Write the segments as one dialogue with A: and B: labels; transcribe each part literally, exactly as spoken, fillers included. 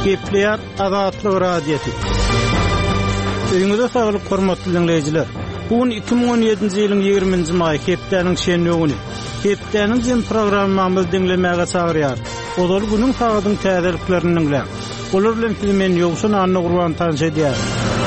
A: Gepleýär Azatlyk radiosu. Öňüňizde saglyk hormatly dinleýijiler. Bugün iki bin on ýedinji ýylyň ýigriminji maý hepdeniň şenli güni. Hepdeniň jem programmamyzy dinlemäge çagyrýar. Olar günüň sagydyň täzeliklerini dinleýär. Olar bilen men ýogşun anny gurban tanşy edýär.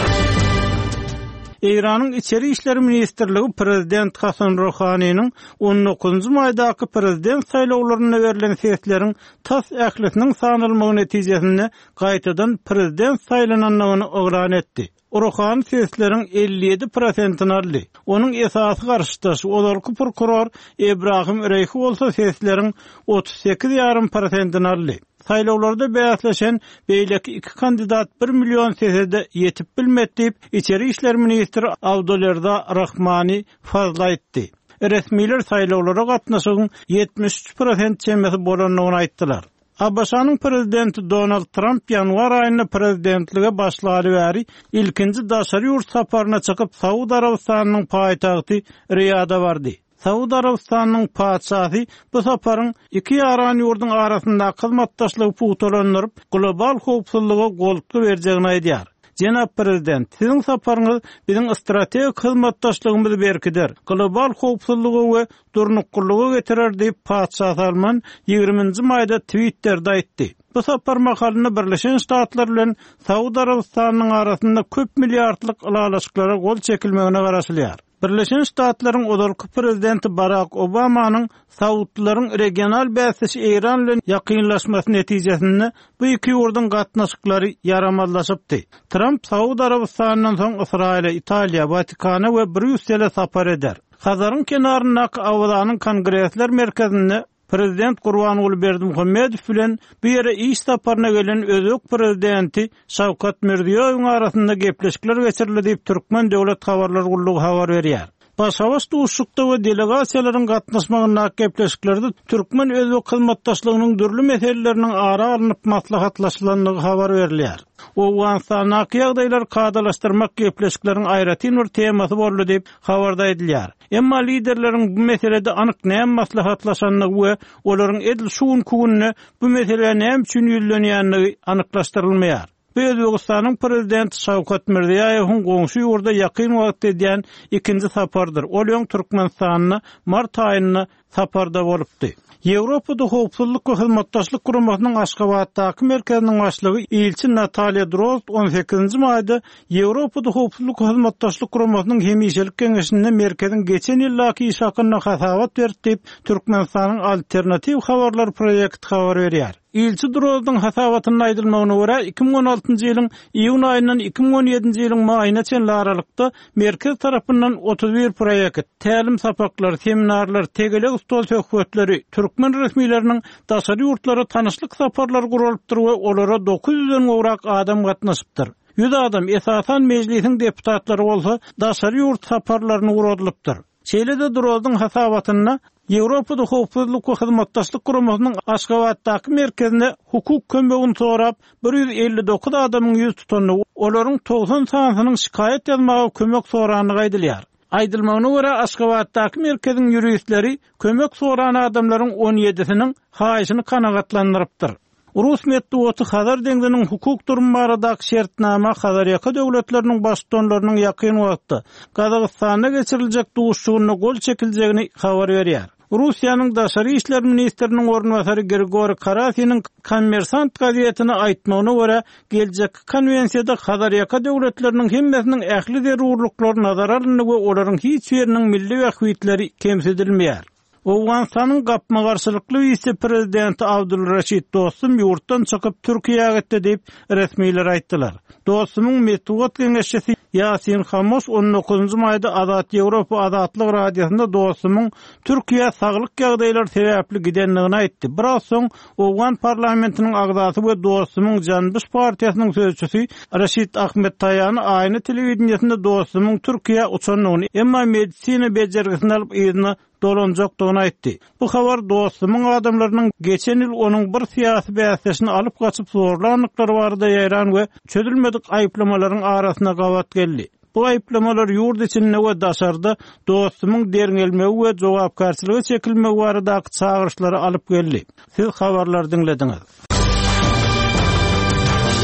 A: İran'ın İçeri İşleri Ministerligi Prezident Hasan Rouhany'nin on dokuzuncu maýdaky prezident saýlawlaryna berilen seslerin tas ählisiniň sanylmagy netijesinde gaýtadan prezident saýlananlygyny ogran etdi. Rouhany seslerin elli ýedi prosentini aldy. Onuň esasy garşydaşy olarky prokuror Ebrahim Reyhi bolsa seslerin otuz sekiz ýarım prosentini aldy. Saýlawlarda beýaslaşan beýleki iki kandidat bir million sesede ýetip bilmedi, İçeri İşler Ministri Abdullerda Rahmani fazla etdi. Resmiler saýlawlara gatnaşygyň yetmiş üç prosent çemesi bolanyny aýtdylar. Abaşanyň prezidenti Donald Trump ýanwar aýyna prezidentlige başlary bäri ilkinji daşary ýurt saparyna çykyp Saudi Arabistanynyň paýtagty Riyada bardy. Saudi Arabistanynyň paçasy bu saparyň iki ýaran ýurduň arasynda hyzmatdaşlygy puwtalandyryp global howpsuzlyga golukly berjegini aýdýar. Jenap prezident, siziň saparyňyz biziň strategik hyzmatdaşlygymyzy berkider, global howpsuzlygy we durnuklygy getirer diýip paça Salman ýigriminji maýda Twitter'de aýtdy. Bu sapar makalyny Birleşen Ştatlar bilen Saudi Arabistanynyň arasynda köp milliardlyk alalaşyklara gol çekilmegine garaşylýar. Birleşen Ştatlaryň odarky prezidenti Barack Obamanyň Saudlaryň regional bäsişi İran bilen ýakynlaşmasy netijesinde bu iki ýurduň gatnaşyklary yaramazlaşypdy. Trump Saudi Arabistanynyň soň Israýla, Italiýa, Vatikana we Brüssele sapar eder. Hazaryň kenaryndaky awzanyň kongresler merkezinde Prezident Gurbanuly Berdimuhammedow bilen bu ýere iş saparyna gelen özök prezidenti Şawkat Mirziýowyň arasynda gepleşikler geçirildi diýip Türkmen Döwlet Habarlar Gullugy habar berýär. Başawys duşukda we delegasiýalaryň gatnaşmagyna gepleşiklerde Türkmen özök hyzmatdaşlygynyň dürli meseleleriniň ara alınıp maslahatlaşylandygy habar berilýär. Owganstanyň ýagdaýlar kadalaşdyrmak gepleşikleriň aýratyn bir temasy boldy diýip habarda edilýär. Emma liderleriň bu meselede anyk näme maslahatlaşanlygy we olaryň edil şuun kugunny bu mesele näme üçin ýüzlenýänligi anyklaşdyrylmaýar. Özbegistanyň prezidenti Şawkat Mirziýowyň goňşy ýurda ýakyn wagt edýän ikinji sapardyr. Ol ýöň Türkmenistanyna mart aýyna saparda bolupdy. Ýewropada howpsuzlyk we hyzmatdaşlyk guramasynyň Aşgabatdaky merkeziniň başlygy Ilçi Nataliýa Drozd on sekizinji maýda Ýewropada howpsuzlyk we hyzmatdaşlyk guramasynyň hemişelik keňeşinde merkeziň geçen ýyllaky iş hakyna hasawat berdi diýip Türkmenistanyň alternativ habarlar projekti habar berýär. İlçi Drozdun hasawatyny aýdylmagyna görä iki bin on altynjy ýylyň iýun aýyndan iki bin on ýedinji ýylyň maýyna çenli aralykda merkez tarapyndan otuz bir projekt, tälim sapaklary, seminarlar, tegelek stol söhbetleri, türkmen resmiýetleriniň daşary ýurtlara tanyşlyk saparlary guralypdyr we olara dokuz ýüzden gowrak adam gatnaşypdyr. yüz adam esasan mejlisiň deputatlary bolsa daşary ýurt saparlaryny guralypdyr. Şeýle-de Drozdun hasawatyna Ýewropada howpsuzlyk we hyzmatdaşlyk guramasynyň Aşgabatdaky merkezinde hukuk kömegini sorap bir yüz elli dokuz adamyň ýüz tutanyny, olaryň toğsan sanynyň şikayet ýazmagy kömek soranyny gaýdylýar. Aýdylmagyna görä Aşgabatdaky merkeziň ýuristleri kömek soran adamlaryň on ýedisiniň haýyşyny kanagatlandyrypdyr. Rus medeniýeti Hazar deňdiniň hukuk durumlarydaky şertnama Hazar ýaka döwletleriniň başdanlarynyň ýakyn wagtda Gazagystana geçiriljek duşugyna gol çekiljegini habar berýär. Russiýanyň daşary işler ministriniň ornwasary Grigori Karasynyň Kommersant gazetine aýtmagyna görä geljek konwensiýada Hazar ýaka döwletleriniň hemmesiniň ähli zerurlyklary nazara alındy we olaryň hiç ýeriniň milli wähitleri kemsedilmeýär. Owganstanyň gapma garşylykly vice-prezidenti Abdulraşid Dostum ýurtdan çykyp Türkiýe'ye gitdi diýip resmiýetler aýtdylar. Dostumyň medeniýet geňeşçisi Ýasin Hamoş on dokuzunjy maýda Azat Ýewropa Azatlyk radiosynda Dostumyň Türkiýe saglyk ýagdaýlary sebäpli gidenligini aýtdy. Biraz soň Owgan parlamentiniň agzasy we Dostumyň Janbyş partiýasynyň sözçüsi Raşid Ahmet Taýany aýny telewizionyasynda Dostumyň Türkiýe uçanlygyny, emma medisina bejergisini alyp ýerine dolanjakdygyny aýtdy. Bu habar Dostumyň adamlarynyň geçen ýyl onuň bir syýasy bäsleşini alyp gaçyp zorlanlyklary barada ýaýran we çözülmedik aýplamalaryň arasyna gawat geldi. Bu aýplamalar ýurt içinde we daşarda Dostumyň derňelmegi we jogapkarçylygy çekilmegi baradaky çağırışlary alyp geldi. Siz habarlar dinlediňiz.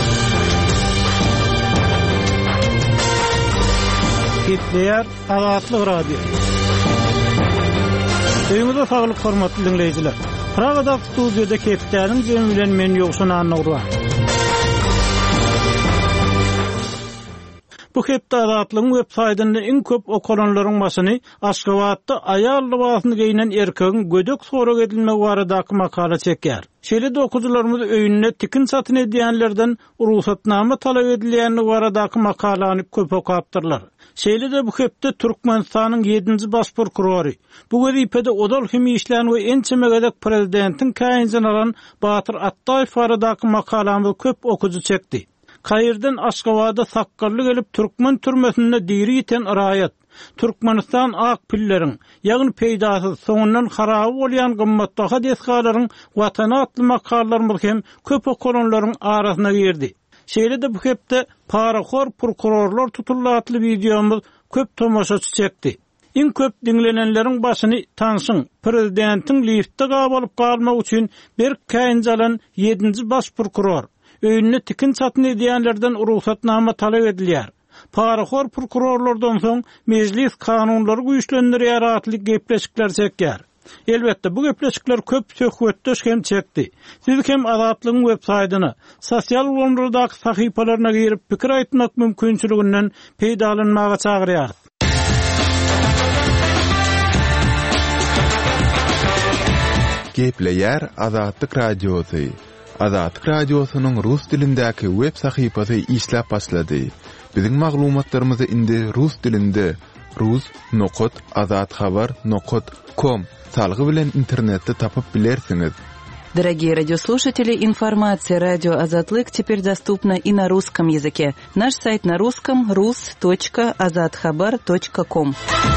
A: Gepleýär Azatlyk radio. Öýüňizde saglyk hormatly dinleýijiler. Pragada studiýada Keptäniň jemi bilen men ýoksun anaglar. Bu hepde Azatlygyň web saýtynda iň köp okuranlaryň başyny Aşgabatda aýal libasyny giyinen erkegiň gödek sorak edilmegi baradaky makala çekýär. Şeýle okuwçylarymyz öýünde tikin satyn edýänlerden ruhsatnama talap edilýänligi baradaky makalany köp okapdyrlar. Şeýle de bu hepde Türkmenistanyň ýedinji baş prokurory, bu wezipede odal hemi işlän we ençemegedek prezidentiň käýinjini alan Batyr Attaýew baradaky makalamy köp okuwçy çekdi. Kaýyrdan Aşgabatda sakkarly gelip Türkmen türmesinde diri iten raýat, Türkmenistan ak pilleriň, ýagny peýdasy soňundan haraby bolýan gymmatbaha deskalaryň watana atly makallarymyz hem köp okuranlaryň arasyna girdi. Şeýle de bu hepde paraxor prokurorlar tutulatly videomuz köp tomoşaçy çekdi. Iň köp dinlenenleriň başyny tanşyň, prezidentiň liftde gabalyp galmak üçin bir käýinji alan ýedinji baş prokuror öýünde tikin satyn edýänlerden ruhsatnama talap edilýär. Paraxor prokurorlardan soň mejlis kanunlary güýçlendirýär atly gepleşikler çekýär. Elbetde bu gepleşikler köp söhbetdeş hem çekdi. Siz hem Azatlygyň web saýtyny, sosial ulanlardaky sahypalaryna girip pikir aýtmak mümkinçiliginden peýdalanmaga çagyrýar.
B: Gepleýär Azatlyk radiosy. Azatlyk radiosynyň rus dilindäki web sahypasy işläp başlady. Biziň maglumatlarymyzy indi rus dilinde rus nokot azatxabar nokot com salgy bilen internetde tapyp bilersiňiz.
C: Дорогие радиослушатели, информация «Радио Азатлык» теперь доступна и на русском языке. Наш сайт на русском — рус точка азатхабар точка ком.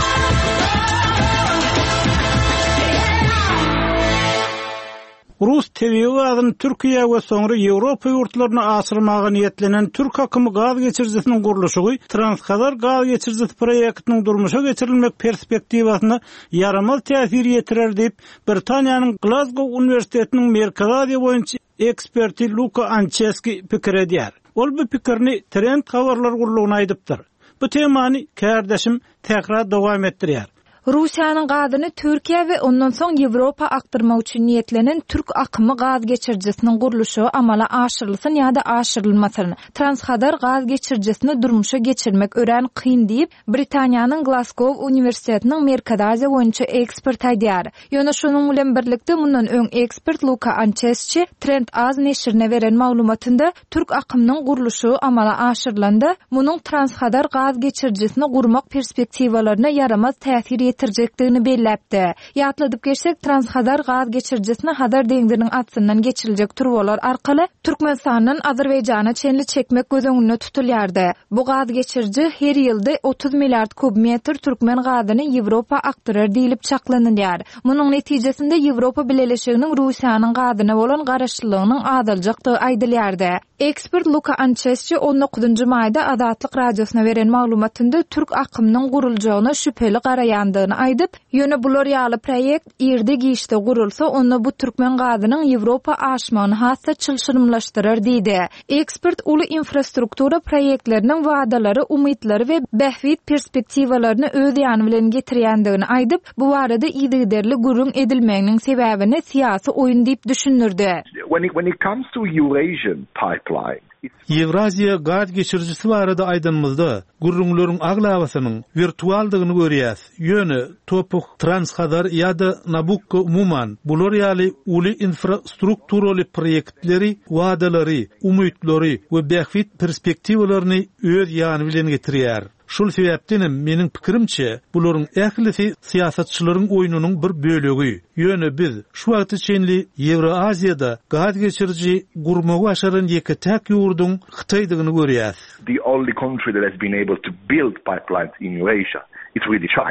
A: Rus T V wagtyny Türkiýe we soňra Ýewropa ýurtlaryna aşyrmagy niýetlenen Türk hakymy gaz geçirjisiniň gurulşy Transkadar gaz geçirjisi proýektiniň durmuşa geçirilmek perspektiwasyna yaramaz täsir ýetirer diýip Britaniýanyň Glasgow Uniwersitetiniň Merkez Aziýa boýunça eksperti Luka Anceski pikir edýär. Ol bu pikirni Trend habarlar gurulugyna aýdypdyr. Bu temany kärdeşim tekrar dowam etdirýär.
D: Rusiýanyň gazyny Türkiýe we ondan soň Ýewropa aktyrmak üçin niýetlenen türk akymy gaz geçirjisiniň gurulşy amala aşyrylsyn ýa-da aşyrylmasyn, Transkadar gaz geçirjisini durmuşa geçirmek ören kyn diýip Britaniýanyň Glasgow Uniwersitetiniň Merkez Aziýa boýunça ekspert aýdýar. Ýöne şonuň bilen birlikde mundan öň ekspert Luka Anceski Trend Az neşrine beren maglumatynda türk akymynyň gurulşy amala aşyrylanda munyň Transkadar gaz geçirjisini gurmak perspektiwalaryna yaramaz täsir tirjekdigini belläpdi. Ýatladyp geçsek, Transkadar gaz geçirjisini Hadar deňziniň atyndan geçiriljek turwalar arkaly Türkmenistanyň Azerbaýjana çenli çekmek gözüňünde tutulýardy. Bu gaz geçirji her ýylda otuz milliard kubmetr türkmen gazyny Ýewropa aktyrar diýilip çaklanýar. Munyň netijesinde Ýewropa Birleşiginiň Rusiýanyň gazyna bolan garaşlygynyň azaljakdygy aýdylýardy. Ekspert Luka Anceski on dokuzunçy maýda Azatlyk radiosyna beren maglumatynda türk akymynyň guruljagyna şüpheli garaýandygyny aýdyp, ýöne bular ýaly proýekt ýerde gişde gurulsa, onda bu türkmen gazynyň Ýewropa aşmagyny hassa çylşyrmlaşdyrar diýdi. Ekspert uly infrastruktura proýektleriniň wadalary, umytlary we bähwit perspektiwalaryny öz ýany bilen getirýändigini aýdyp, bu barada ýygyderli gurrun edilmeginiň sebäbini siýasy oýun diýip düşünürdi.
E: When it, when it comes to Eurasian pipeline,
A: Евразия gaz geçirjisi barada aýdymyzda gurrunlaryň aglawasynyň virtualdygyny görýäs. Ýöne topuk Transkadar ýa-da Nabucco umuman bular ýaly uly infrastrukturaly proýektleri, wadalary, umytlary we bähwit perspektiwalaryny öz ýany bilen getirýär. Şol sebäpden meniň pikirimçe bularyň ählisi siýasatçylaryň oýunynyň bir bölegi. Ýöne biz şu wagt içinde Ýewroaziýada gaz geçirji gurmagy aşaran ýeke täk ýurduň Hytaýdygyny görýäs.
E: The only country that has been able to build pipelines in Eurasia is really China.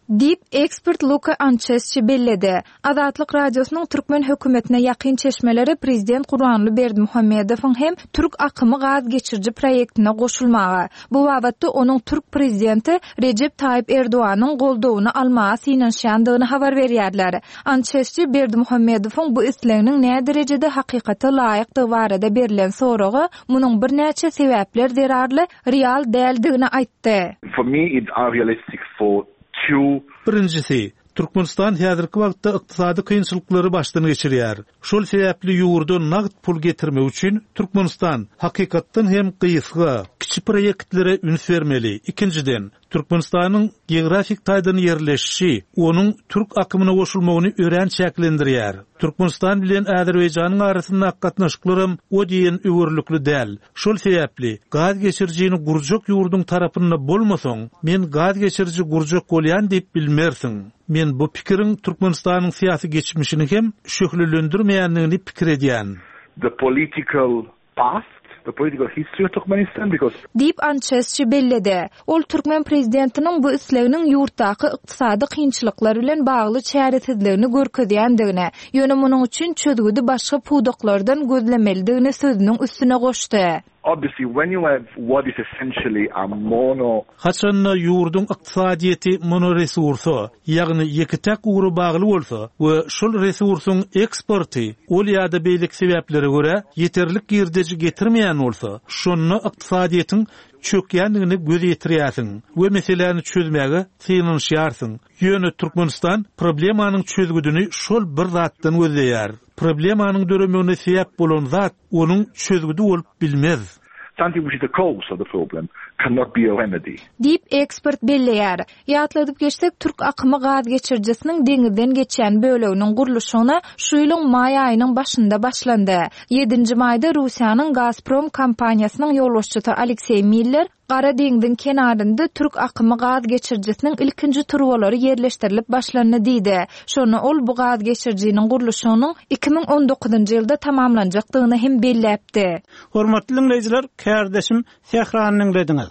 D: Dip ekspert Luka Ancheschi belledi. Azatlyk radiosynyň Türkmen hökümetine ýakyn çeşmeleri prezident Gurbanly Berdimuhammedowyň hem Türk akymy gaz geçirji proyektine goşulmagy. Bu wagtda onuň Türk prezidenti Recep Tayyip Erdoğanyň goldawyny almagy synanşandygyny habar berýärler. Ancheschi Berdimuhammedowyň bu isleginiň näme derejede hakykata laýykdygy barada berilen soragy munyň bir näçe sebäpler derarly real däldigini aýtdy.
E: For me, it's unrealistic for two.
F: Birincisi, Türkmenistan häzirki wagtda ykdysady kynçylyklary başdan geçirýär. Şol sebäpli ýurdan nagd pul getirmek üçin Türkmenistan hakykatdan hem gysga, kiçi proyektlere üns bermeli. Ikinciden, Türkmenistanyň geografik taýdany ýerleşişi onuň Türk akymyna goşulmagyny ören şäklendirýär. Türkmenistan bilen Azerbaýjanyň arasynda gatnaşyklarym o diýen öwürlükli däl. Şol sebäpli gaz geçirjini gurjak ýurdun tarapynda bolmasaň, men gaz geçirji gurjak bolýan diýip bilmersiň. Men bu pikiriň Türkmenistanyň syýasy geçmişini hem şöhlelendirmeýändigini pikir edýän.
E: The political past, the political history of Turkmenistan, because
D: Dip Ancheschi belledi. Ol Türkmen prezidentiniň bu isleginiň ýurtdaky ykdysady kynçylyklar bilen bagly çäretizligini görkezýändigine, ýöne munyň üçin çözgüdi başga puwdaklardan gözlemelidigini sözüniň üstüne goşdy.
E: obviously when you have what is essentially a mono
F: Haçanna ýurdun ykdysadyety monoresursu, ýagny ýeki tek uğru bagly bolsa we şol resursyň eksporty ol ýa-da beýlik sebäplere görä ýeterlik girdeji getirmeýän bolsa, şonu ykdysadyetiň çökýändigini göz ýetirýärsiň we meseleni çözmäge synanşýarsyň. Ýöne Türkmenistan problemanyň çözgüdini şol bir zatdan gözleýär. Problemanyň döremegine sebäp bolan zat onuň çözgüdi bolup bilmez.
E: Something which is the cause of the problem cannot be a remedy.
D: Dip expert belleýär. Ýatladyp geçsek Türk akymy gaz geçirjisiniň deňizden geçýän böleginiň guruluşyna şu ýylyň may aýynyň başynda başlandy. ýedinji maýda Russiýanyň Gazprom kompaniýasynyň ýolbaşçysy Aleksey Miller Gara deňiziň kenarynda Türk akymy gaz geçirjisiniň ilkinji turbalary ýerleşdirilip başlandy diýdi. Şonu ol bu gaz geçirjiniň guruluşynyň iki ming on dokuzunji ýylda tamamlanjakdygyny hem belläpdi.
A: Hormatly dinleýijiler, kärdeşim Sehranyň dediňiz.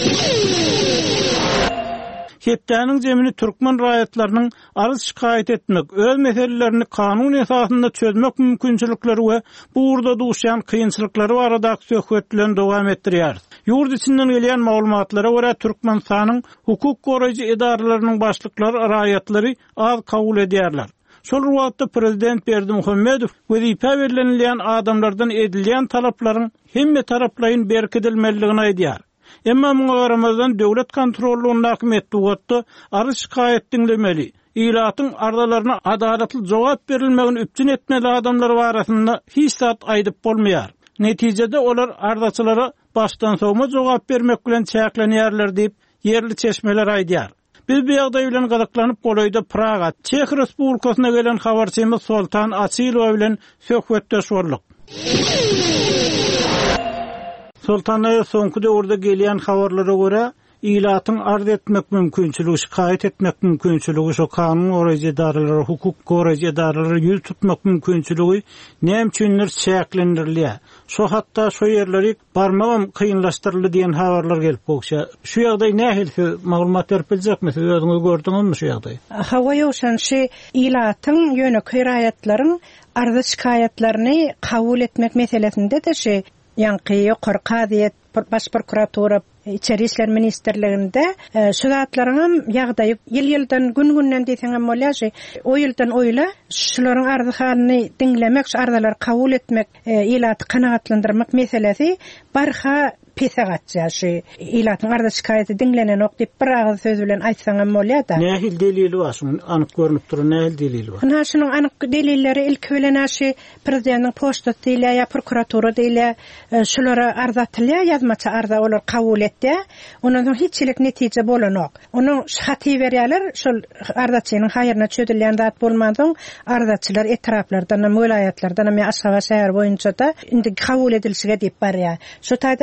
A: Hepdäniň jemini türkmen raýatlarynyň arz şikaýet etmek, öz meselelerini kanun esasynda çözmek mümkinçilikleri we bu urda duşýan kynçylyklary barada söhbetlen dowam etdirýär. Ýurt içinden gelýän maglumatlara görä Türkmenistanyň hukuk goraýjy edaralarynyň başlyklary raýatlary az kabul edýärler. Şol wagtda prezident Berdimuhammedow wezipe berilýän adamlardan edilýän talaplaryň hemme taraplaryň berkidilmeligini aýdýar. Emma muňa garamazdan döwlet kontrollugyny hakymyetdi wagtda arz şikaýet dinlemeli. İlatyň ardalaryna adalatly jogap berilmegini üpçün etmeli adamlar barasynda hiç zat aýdyp bolmaýar. Netijede olar ardaçylara başdan sowma jogap bermek bilen çäklenýärler diýip yerli çeşmeler aýdýar. Biz bu ýagdaý bilen gazaklanyp golaýda Praga, Çech Respublikasyna gelen habarçymyz Soltan Asylow bilen söhbetdeş boldyk. Sultanaýa soňky döwürde gelýän habarlara görä, ilatyň arz etmek mümkinçiligi, şikaýet etmek mümkinçiligi, şo kanun goraýjy edaralary, hukuk goraýjy edaralary ýüz tutmak mümkinçiligi näme üçindir çäklendirilýär. Şo hatda şo ýerleri barmagam kynlaşdyryldy diýen habarlar gelip bolsa, şu ýagdaý nähil maglumat berip biljekmi? Siz özüňiz gördüňizmi şu ýagdaý?
G: Hawa ýoşan şe ilatyň ýöne köýraýatlaryň arz şikaýetlerini kabul etmek meselesinde de şe ýanky ýokary kadyet baş prokuratura İçeri İşler Ministerliğinde şu zatlaryň ýagdaýy ýyl-ýyldan gün-günden diýseňem bolýar. O ýyldan oýla şularyň arzy halyny diňlemek, şu arzalar kabul etmek, ilaty kanagatlandyrmak meselesi barha pesagatja şu ilatyň arza şikaýety diňlenen ok diýip bir agyz söz bilen aýtsaňam bolýar da.
A: Nähil delili bar şuň anyk görünüp dur, nähil delili bar?
G: Ana şunyň anyk delilleri ilk bilen şu prezidentiň poçtasy diýilýär, ýa prokuratura diýilýär, şulara arza atylýar, ýazmaça arza olar kabul etdi. Onuň hiçlik netije bolanok. Onu hati berýärler, şol arzaçynyň haýyryna çödülýän zat bolmadyň, arzaçylar etraplardan, welaýatlardan, ýa aşağı şäher boýunça da indi kabul edilişige diýip barýar. Şu taýda kabul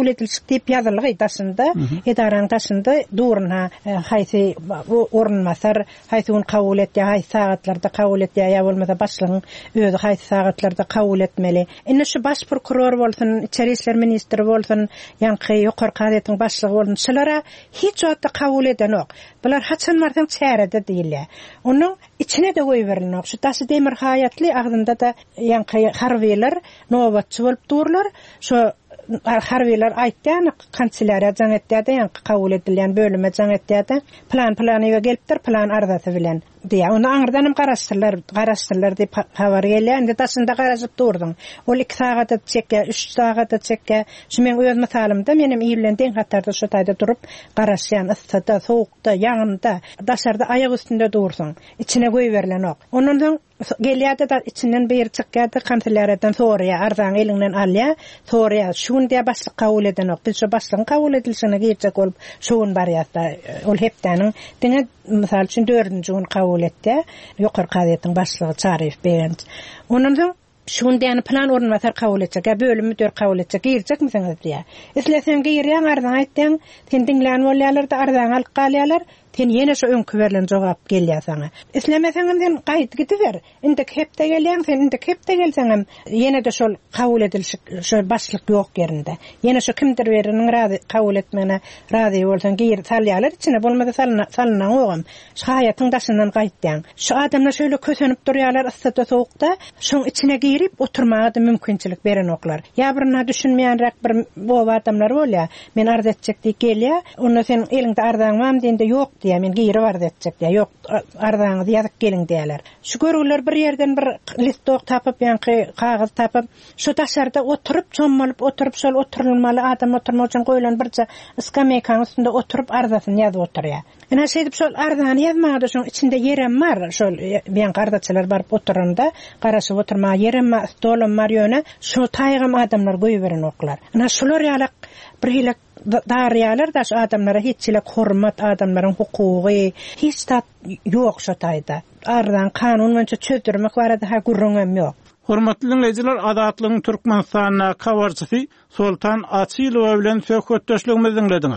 G: kabul edilşik diýip ýazylgy daşynda edaran daşynda durna haýsy orunmasar haýsy onu kabul etdi haýsy sagatlarda kabul etdi ýa bolmasa başlygyň özü haýsy sagatlarda kabul etmeli. Indi şu baş prokuror bolsun, içeri işler ministri bolsun, ýa-ni ýokary gazetyň başlygy bolsun, şolara hiç wagtda kabul eden ok. Bular haçan mardan çärede diýilýär. Onuň içine de goýberilýär. Şu Taşy Demir haýatly agdynda da ýa-ni harbiýler nobatçy bolup durlar. Şu harbiýler aýtdy, kanselariýa jaňetde ýa-ni kabul edilýän bölüme jaňetde plan plany we gelipdir, plan ardasy bilen diýär. Onu aňyrdanam garaşdyrlar, garaşdyrlar diýip habar gelýär. Indi taşynda garaşyp durdum. Ol iki sagatda çekke, üç sagatda çekke. Şu men öz misalymda menim iýilen deň hatarda şu taýda durup garaşýan, yssyda, sowukda, ýagynda, daşarda aýak üstünde dursun. İçine goýberilen ok. Ondan soň gelýärde da içinden bir çykýardy, kanselariýadan soraýar, ardan elinden alýar, soraýar. Şunday başlyk kabul eden ok. Biz şu başlygyň kabul edilişine giýecek bolup şuň barýatda ol hepdäniň diňe misal üçin dördünji gün kabul etdi. Ýokary gazetyň başlygy Çaryf beýen. Ondan soň şunday plan orunmasar kabul etjek, bölüm müdür kabul etjek, girecek misiniz diýär. Isleseň girýän ardan aýtdyň, sen diňlän bolýarlar da ardan alyp galýarlar. Sen yine şu öňkü berilen jogap gelýär sana. Islemeseň sen gaýt gidiber. Indi hepde gelýän, sen indi hepde gelseň yine de şol kabul edilşik, şol başlyk ýok ýerinde. Yine şu kimdir beriniň razy kabul etmegine razy bolsaň gir salýarlar içine bolmasa salna salna ogam. Şu haýatyň daşyndan gaýtdyň. Şu adamlar şöyle kösenip durýarlar yssyda sowukda, şoň içine girip oturmaga da mümkinçilik beren oklar. Ýa birine düşünmeýänrek bir bu adamlar bolýar. Men arz etjek diýip gelýär. Onda sen elinde ardan mam diýende ýok diýär, men giri var etjek diýär. Ýok, ardaňyzy ýazyp geliň diýerler. Şu görüler bir ýerden bir listok tapyp, ýa-ni kagaz tapyp, şu taşarda oturup, çommalyp oturup, şol oturulmaly adam oturmak üçin goýulan birçe skameykaň üstünde oturup ardasyny ýazyp oturýar. Ene şeýdip şol ardany ýazmagy şoň içinde ýerem bar, şol bilen gardaçylar baryp oturanda, garaşyp oturmagy ýerem bar, stolam bar ýöne, şu taýgam adamlar goýberen oklar. Ene şolar ýalak bir hilek daryalar da şu adamlara hiççilek hormat, adamların hukuki hiç tat yok şu tayda. Ardan kanun önce çözdürmek var da ha gurrunam yok.
A: Hormatly dinleyijiler, Azatlygyň Türkmenistana kawarçysy Sultan Asylow bilen söhbetdeşligimizi dinlediňiz.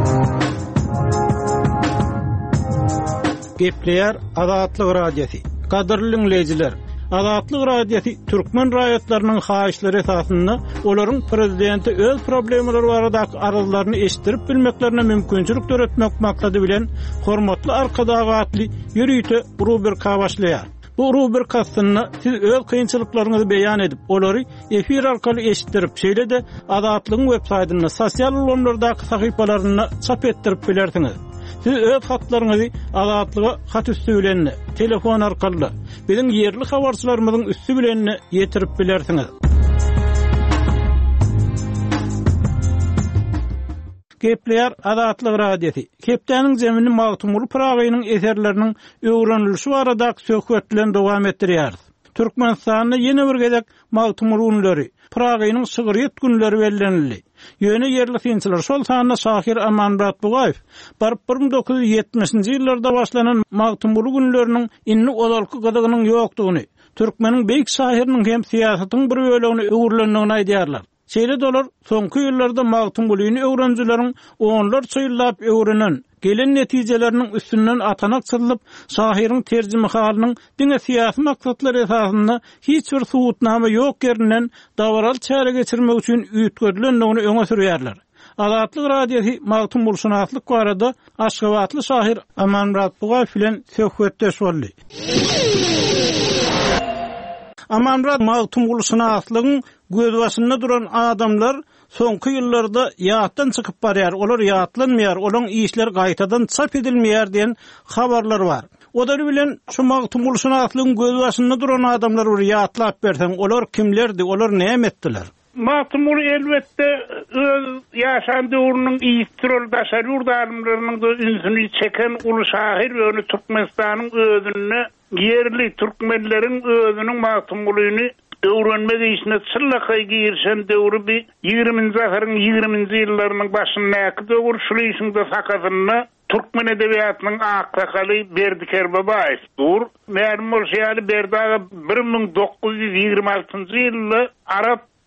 A: Gepleýär Azatlyk radiosy. Gadyrly dinleyijiler, Azatlyk radiosy türkmen raýatlarynyň haýyşlary esasynda olaryň prezidenti öz problemleri baradaky arzularyny eşitdirip bilmeklerine mümkinçilik töretmek maksady bilen hormatly arkadagatly ýürüýte rubrika başlaýar. Bu rubrikasyny siz öz kynçylyklaryňyzy beýan edip, olary efir arkaly eşitdirip, şeýle de Azatlygyň web saýtyna, sosial ulanlardaky sahypalaryna çap etdirip bilersiňiz. Siz öz hatlaryňyzy Azatlyga hat üstü bilen, telefon arkaly, biziň ýerli habarçylarymyzyň üstü bilen ýetirip bilersiňiz. Gepleýär Azatlyk radiosy. Kepdäniň jemini Magtumul Pragynyň eserleriniň öwrenilişi baradaky söhbetler dowam etdirýär. Türkmenistanyň ýene bir gezek Magtumul ünleri, Pragynyň şygyryt günleri bellenildi. Ýöne ýerli finçiler şol sanyna Şahir Amanrat Bugaýew baryp bir dokuz yüz ýetmişinji ýyllarda başlanan Magtumul günleriniň inni odalky gadygynyň ýokdugyny, türkmeniň beýik şahiriniň hem siýasatyň bir bölegini öwürlendigini aýdýarlar. Şeýle dolar soňky ýyllarda Magtumullyny öwrenjileriň onlar çyýlap öwrenen gelen netijeleriniň üstünden atanak çylyp, şahiryň terjime halynyň diňe siýasy maksatlary esasynda hiç bir suwutnama ýok ýerinden dawaral çäre geçirmek üçin üýtgedilendigini öňe sürýärler. Azatlyk radiosy Magtumulşunaslyk barada Aşgabatly şahir Amanrat Bugaýew bilen söhbetdeş boldy. Amanrat Magtumulşunaslygyň göz başynda duran adamlar soňky ýyllarda ýatdan çykyp barýar, olar ýatlanmaýar, olaryň işleri gaýtadan çap edilmeýär diýen habarlar bar. Odary bilen şu Magtumulşunaslygyň göz başynda duran adamlar bir ýatlap berseň, olar kimlerdi, olar näme etdiler? Magtumul elbette öz ýaşan döwrüniň ýytrol daşary ýurdalymlarynyň da ünsüni çeken uly şahir we onu Türkmenistanyň özüne yerli türkmenleriň özüniň Magtumullyny öwrenmek işine çyllakay girşen döwrü bir ýygrimiňji asyryň ýygrimiňji ýyllarynyň başyndaky döwür şulyşynda sakatyny Türkmen edebiýatynyň aksakaly Berdiker Babaýew. Dur, märhum bolşaýaly Berdaga bir ming dokuz yüz ýygrima altynjy ýylda Arap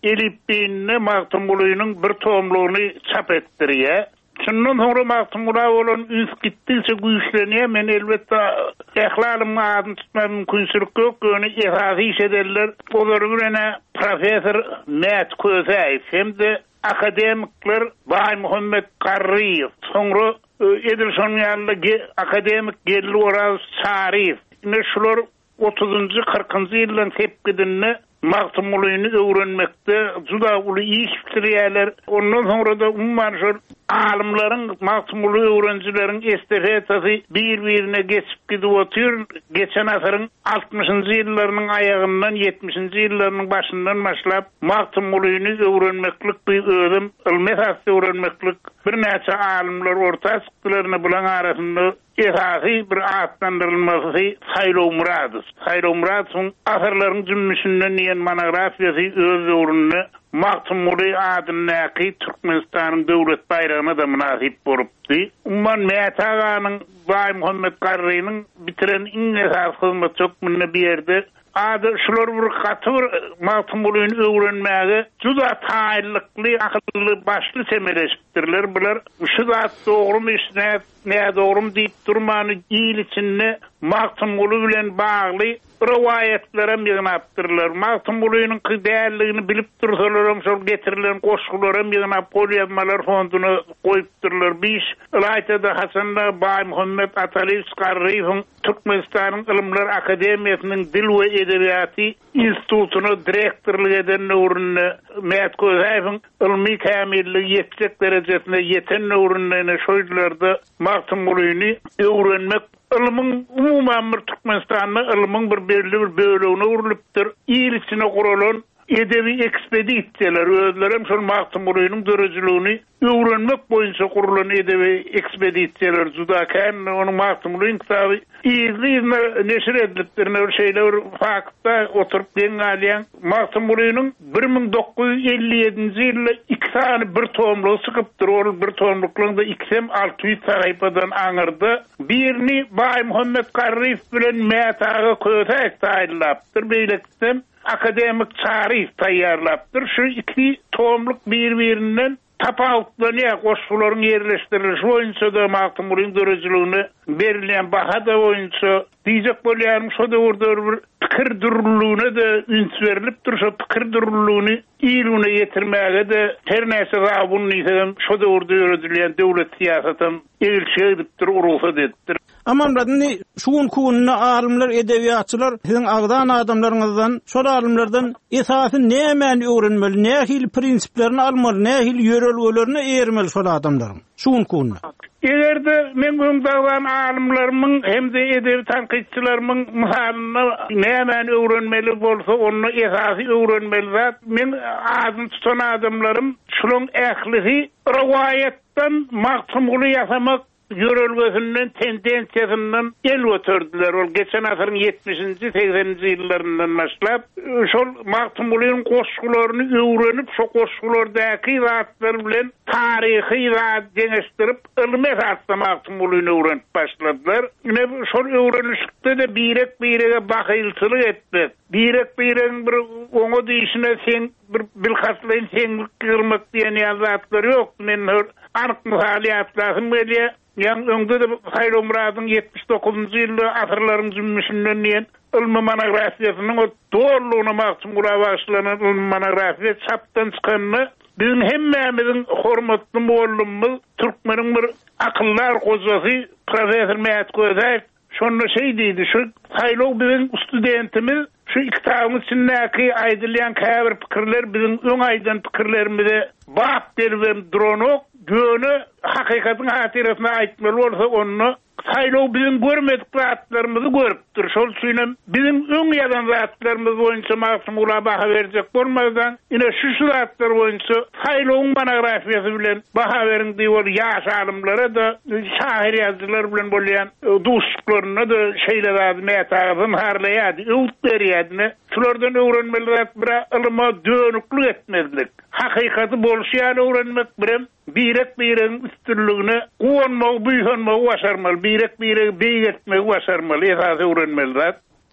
H: elipinne Magtymgulynyň bir tomlugyny çap etdirýär. Şundan sonra Magtymguly bolan üns gitdikçe güýçlenýär. Men elbetde ählalymy adyny tutmam mümkinçilik ýok. Öňe ihrazy ederler. Olar birene professor Mehmet Köseýew hemde akademikler Bay Muhammed Qarriýew, soňra Edilson ýaly akademik Gelli Oraz Şarif. Ne şular otuzuncu kırkıncı ýyldan tepkidinne Magtymgulyny öwrenmekde juda uly iş bitirýärler. Ondan sonra da umman şol alimlaryň Magtymguly öwrenjileriň estafetasy bir-birine geçip gidip otur. Geçen asyryň altmışynjy ýyllarynyň ayagyndan yetmişinji ýyllarynyň başyndan başlap Magtymgulyny öwrenmeklik bir ödüm, ilmi hässi öwrenmeklik bir näçe alimler orta çykdylaryny bilen arasynda esasy bir atlandyrylmasy Saylo Muradys. Saylo Muradyň asarlaryň jümüşinden ýen monografiýasy öz öwründe Magtymguly adyny Türkmenistanyň döwlet bayragyna da münasip bolupdy. Umman Mehmet Aganyň Bay Muhammed Qarriýewyň bitiren iň esas hyzmat çökmünde bir ýerde ady şular bir gatyr Magtymgulyny öwrenmäge juda taýlykly, akylly, başly semeleşipdirler. Bular şu zat dogrymy işne, näme dogrum diýip durmany ýyl içinde Magtymguly bilen bagly riwayetlere ýygnapdyrlar. Magtymgulynyň däerligini bilip dursalar, şol getirilen goşgulary ýygnap polýazmalar fonduny goýupdyrlar. Biz Ilaytada Hasanla Bay Muhammed Ataliýew Qarriýewiň Türkmenistanyň Ilimler Akademiýasynyň Dil we Edebiýaty institutuny direktorlyk eden öwründe Mehmet Köseýewiň ilmi kämillik ýetjek derejesine ýeten öwründe şoýlarda Magtymgulyny öwrenmek ilmiň umuman bir Türkmenistanyň ilmiň bir belli bir bölegine urulypdyr. Ýyl içine guralan edebi ekspedisiýalar özlerem şol Magtymgulynyň dörejiligini öwrenmek boýunça gurulan edebi ekspedisiýalar juda kän. Onuň Magtymgulynyň kitaby ýyzly neşir edilipdir. Ne şeýler fakta oturup deňälýän Magtymgulynyň bir ming dokuz ýüz elli ýedinji ýylda iki tane bir tomlugy çykypdyr. Ol bir tomluklarynda iki yüz altı yüz sahypadan aňyrdy. Birini Bay Muhammed Qarriýew bilen Mehmet Aga Köseýew taýýarlapdyr. Beýlekden akademik tarih taýýarlapdyr. Şu iki tomluk bir-birinden tapawutlanýar, goşgularyň ýerleşdirilişi boýunça da Magtymgulynyň dörejiligine berilen baha da boýunça diýjek bolýarym şo döwürde bir pikir durullygyna da üns berilipdir. Şo pikir durullygyny ýylyna ýetirmäge de her näse rabun niýsem şo döwürde ýöredilýän döwlet siýasatyny elçi edipdir, urulsa edipdir.
A: Amam radni şuun kuunna alimler, edebiýatçylar siziň agdan adamlaryňyzdan, şol alimlerden esasy nämen öwrenmeli, nähil prinsiplerini almaly, nähil ýörelgelerini eýermeli şol adamlaryň. Şuun kuunna. Egerde men öňdäki alimleriň hem de edebi tanqidçilerimiň misalyny nämen öwrenmeli bolsa, onu esasy öwrenmeli zat. Men azyny tutan adamlarym şunyň ählisi riwayetden Magtymguly ýasamak yörelgesinden, tendensiýasynden el götürdüler. Ol geçen asyryň yetmişinji sekseninji ýyllaryndan başlap şol Magtymgulynyň goşgularyny öwrenip, şo goşgulardaky zatlar bilen taryhy zat deňeşdirip, ilmi zatda Magtymgulyny öwrenip başladylar. Ine şol öwrenişde de birek-birege bahylçylyk etdi. Birek-birek bir oňa diýişine sen bir bilhaslyň seňlik kyrmak diýen ýazatlar ýok. Men anyk misalyatlaryň belli. Yan öňde de Saylo Muradyň yetmiş dokuzunjy ýylda asarlaryň jümüşinden ýen ilmi monografiýasynyň o doğrulugyna Magtymguly başlanan ilmi monografiýa çapdan çykanyny bizim hemmemiziň hormatly mollumyz türkmeniň bir akyllar gojasy professor Mehmet Köseýew şonu şey diýdi, şu Saylo biziň studentimiz şu kitabyň içindäki aýdylýan käbir pikirler biziň öň aýdan pikirlerimize bap derwem dronok göni hakikatin hatirasyna aýtmaly bolsa onu Saylo biziň görmedik zatlarymyzy görüpdir. Şol üçin biziň öň ýadan zatlarymyz boýunça Magtymguly baha berjek bolmadan ine şu zatlar boýunça Sayloň monografiýasy bilen baha beriň diýip ýaş alimlere da şair ýazgylar bilen bolýan duşlaryna da şeýle zat metagyň harlaýady, öwt berýädi. Şulardan öwrenmeli zat bir ilma dönüklik etmezlik. Hakikaty bolşýan öwrenmek bilen birek birek üstünlüğüne uğunmağı, büyünmağı başarmalı. Birek birek beýgetmeyi başarmalı. Esası öwrenmeli zat.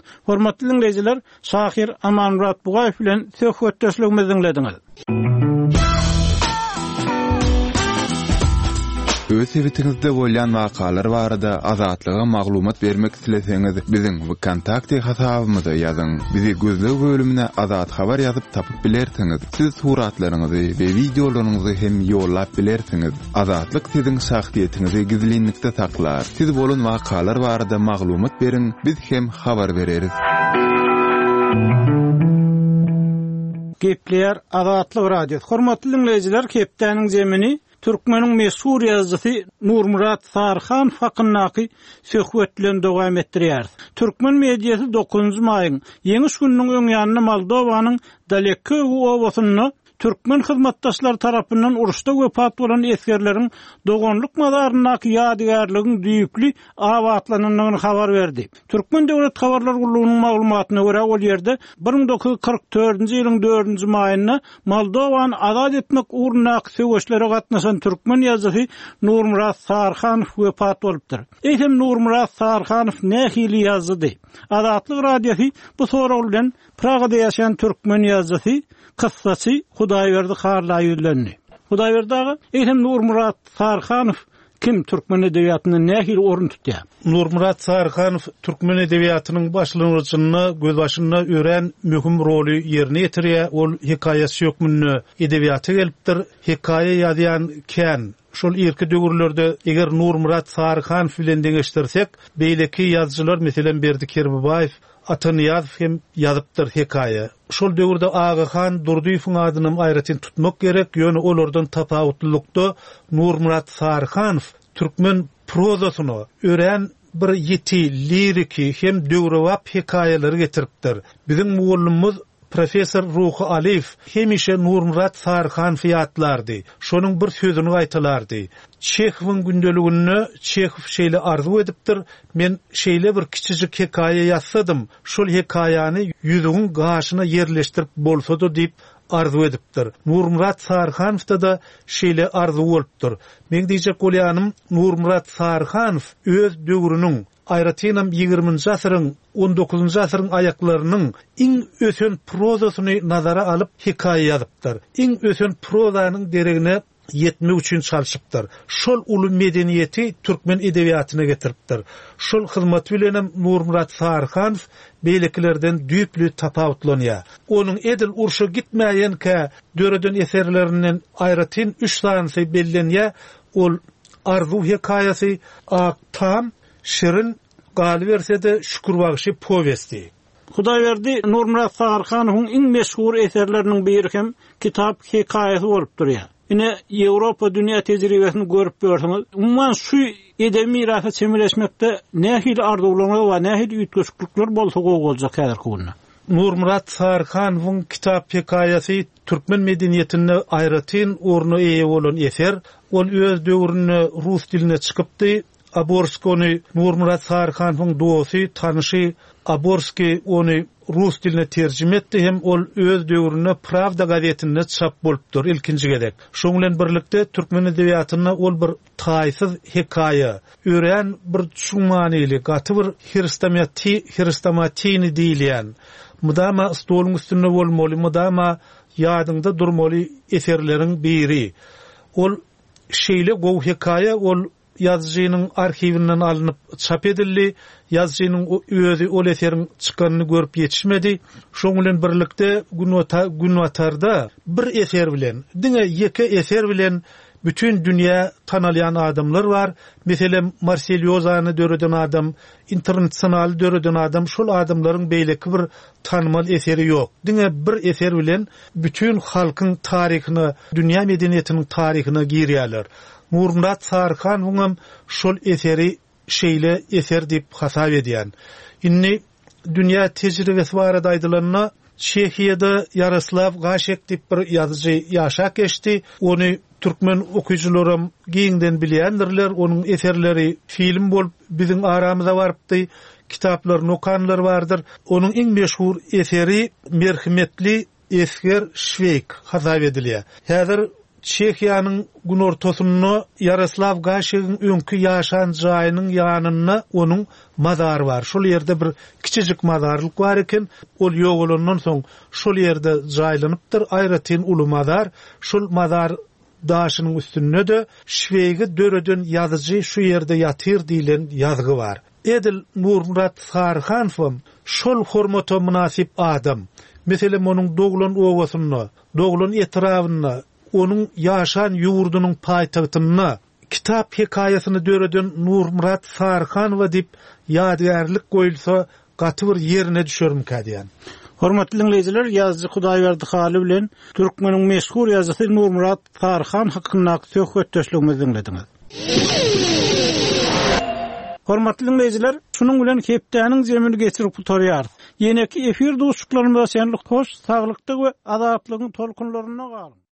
A: Hormatly dinleyijiler, Şahir Amanmurat Bugayew bilen söhbetdeşligimizi dinlediňiz.
B: Öz evitinizde bolýan wakalar barada azatlyga maglumat bermek isleseňiz, biziň kontakty hasabymyza ýazyň. Bizi gözlek bölümine azat habar ýazyp tapyp bilersiňiz. Siz suratlaryňyzy we videolaryňyzy hem ýollap bilersiňiz. Azatlyk siziň şahsiýetinizi gizlinlikde saklar. Siz bolan wakalar barada maglumat beriň, biz hem habar bereriz.
A: Gepler Azatlyk radio. Hormatly dinleyijiler, kepdäniň jemini Türkmeniň meşhur ýazgysy Nurmurat Sarhan hakyny söhbetlen dowam etdirýär. Türkmen mediýasy dokuzunçy maýyň ýeňiş gününiň öňýanyny Moldowanyň Dalekö owasyny Türkmen hyzmatdaşlar tarapyndan uruşda wepat bolan eskerleriň dogonluk mazarynaky ýadygarlygyň düýpli awatlananyny habar berdi. Türkmen döwlet habarlar gurulunyň maglumatyna görä ol ýerde bir ming dokuz yüz kırk dördünçi ýylyň dördünçi maýynda Moldowany azat etmek uğruna söwüşlere gatnaşan türkmen ýazgysy Nurmurat Sarhanow wepat bolupdyr. Eýsem Nurmurat Sarhanow nähili ýazdy? Azatlyk radiosy bu soraw bilen Pragada ýaşaýan türkmen ýazgysy kıssasy Hudaýberdi Harla ýüzlendi. Hudaýberdi aga, eýsem Nurmurat Sarhanow kim türkmen edebiýatyny nähili orun tutýar?
F: Nurmurat Sarhanow türkmen edebiýatynyň başlangyjyny gözbaşynda ören möhüm roly ýerine ýetirýär. Ol hikaýe söýkmünni edebiýaty gelipdir. Hikaýe ýazýan kän şol irki döwürlerde eger Nurmurat Sarhanow bilen deňeşdirsek, beýleki ýazgylar meselen Berdi Kerbibaýew Atanyaz hem ýazypdyr hikaýe. Şol döwürde Agahan Durduýewiň adyny aýratyn tutmak gerek. Ýöne olardan tapawutlykda Nurmurat Sarhanow türkmen prozasyny ören bir ýeti liriki hem döwrewap hikaýeleri getiripdir. Biziň mugallimimiz Professor Ruhi Aliyev hemişe Nurmurat Sarhanow ýatlardy. Şonuň bir sözüni aýtalardy. Çehowyň gündeligini Çehov şeýle arzu edipdir. Men şeýle bir kiçijik hikaýe ýazsadym. Şol hikaýany ýüzüň gaşyna ýerleşdirip bolsady diýip arzu edipdir. Nurmurat Sarhanowda da şeýle arzu bolupdyr. Men diýjek bolýanym, Nurmurat Sarhanow öz döwrüniň Aýratynam ýygrimiňji asyryň on dokuzunçy asyryň aýaklarynyň iň ösen prozasyny nazara alyp hikaýe ýazypdyr. Iň ösen prozanyň deregine ýetmek üçin çalyşypdyr. Şol uly medeniýeti türkmen edebiýatyna getiripdir. Şol hyzmat bilen Nurmurat Sarhanow beýlekilerden düýpli tapawutlanýar. Onuň edil urşa gitmeýänkä döreden eserlerinden aýratyn üç sanaty bellenýär. Ol arzu hikaýasy, Aktam, Şirin Galibersede Şükürbagyşy powesti.
A: Hudaýberdi Nurmurat Sarhanowyň iň meşhur eserleriniň biri hem kitap hikaýasy bolup durýar. Ine Ýewropa dünýä tejribesini görüp görseňiz, umman şu edebi mirasy çemeleşmekde nähili arzuwlaryň we nähili üýtgeçlikler bolsa goýuljak häzirki günde.
F: Nurmurat Sarhanowyň kitap hikaýasy türkmen medeniýetine aýratyn orny eýe bolan eser. Ol öz döwrüne rus diline çykypdy. Aborskony Nurmurat Sarhanowyň dosy, tanyşy Aborski ony rus diline terjime etdi hem ol öz döwrüne Pravda gazetinde çap bolupdyr ilkinji gedek. Şoň bilen birlikde türkmen edebiýatyna ol bir taýsyz hikaýa, ören bir şumanily, gaty bir hiristamati, hiristamatini diýilýän. Mudama stoluň üstünde bolmaly, mudama ýadyňda durmaly eserleriň biri. Ol şeýle gow hikaýa, ol yazıcının arxivinden alınıp çap edildi. Yazıcının özü ol eserin çıkanını görüp yetişmedi. Şoň bilen birlikde Günwatarda bir eser bilen, diňe ýeke eser bilen bütün dünýä tanalyan adamlar var. Meselem Marseliozany döreden adam, internasional döreden adam, şol adamlaryň beýleki bir tanmal eseri ýok. Diňe bir eser bilen bütün halkyň taryhyny, dünýä medeniýetiniň taryhyna girýärler. Nurmurat Sarhanow şol eseri şeýle eser diýip hasap edýän. Inni dünýä tejribesi barada aýdylanyna Çehiýada Yaroslav Gaşek diýip bir ýazyjy ýaşap geçdi. Ony türkmen okuyucularym giňden bilýändirler. Onuň eserleri film bolup biziň aramyza barypdy. Kitaplaryny okanlar bardyr. Onuň iň meşhur eseri Merhimetli Esker Şweik hasap edilýär. Häzir Çekiýanyň gün ortasynda Yaroslav Gaşegiň öňkü ýaşan jaýynyň ýanyna onuň mazary bar. Şol ýerde bir kiçijik mazarlyk bar eken, ol ýogulandan soň şol ýerde jaýlanypdyr aýratyn uly mazar. Şol mazar daşynyň üstünde de Şwegi döreden ýazyjy şu ýerde ýatyr diýilen ýazgy bar. Edil Nurmurat Sarhanow şol hormata münasip adam. Meselem onuň doglan owasyna, doglan etrawyna, onuň ýaşan ýurdunyň paýtagtyna kitap hekaýasyny döreden Nurmurat Sarhanow diýip ýadgarlyk goýulsa gaty bir ýerine düşerim kadýan.
A: Hormatly dinleýijiler, ýazgy Hudaýberdi Haly bilen türkmeniň meşhur ýazgysy Nurmurat Sarhan hakynda söhbetdeşligimizi dinlediňiz. Hormatly dinleýijiler, şunun bilen hepdäniň jemini geçirip tutarýar. Ýene-ki efir duşuklarymyza şenlik hoş, saglykdyk we azatlygyň tolkunlaryna galyn.